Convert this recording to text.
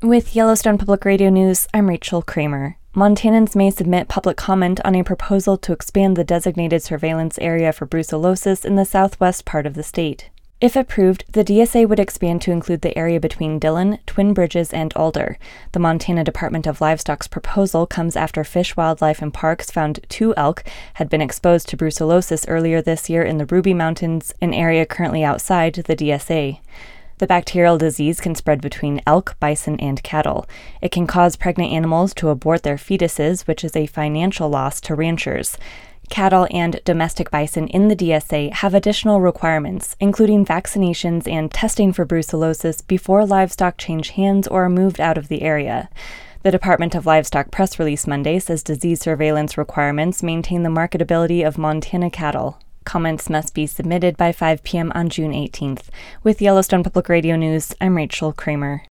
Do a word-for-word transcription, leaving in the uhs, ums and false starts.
With Yellowstone Public Radio News, I'm Rachel Kramer. Montanans may submit public comment on a proposal to expand the designated surveillance area for brucellosis in the southwest part of the state. If approved, the D S A would expand to include the area between Dillon, Twin Bridges, and Alder. The Montana Department of Livestock's proposal comes after Fish, Wildlife, and Parks found two elk had been exposed to brucellosis earlier this year in the Ruby Mountains, an area currently outside the D S A. The bacterial disease can spread between elk, bison, and cattle. It can cause pregnant animals to abort their fetuses, which is a financial loss to ranchers. Cattle and domestic bison in the D S A have additional requirements, including vaccinations and testing for brucellosis before livestock change hands or are moved out of the area. The Department of Livestock press release Monday says disease surveillance requirements maintain the marketability of Montana cattle. Comments must be submitted by five p.m. on June eighteenth. With Yellowstone Public Radio News, I'm Rachel Kramer.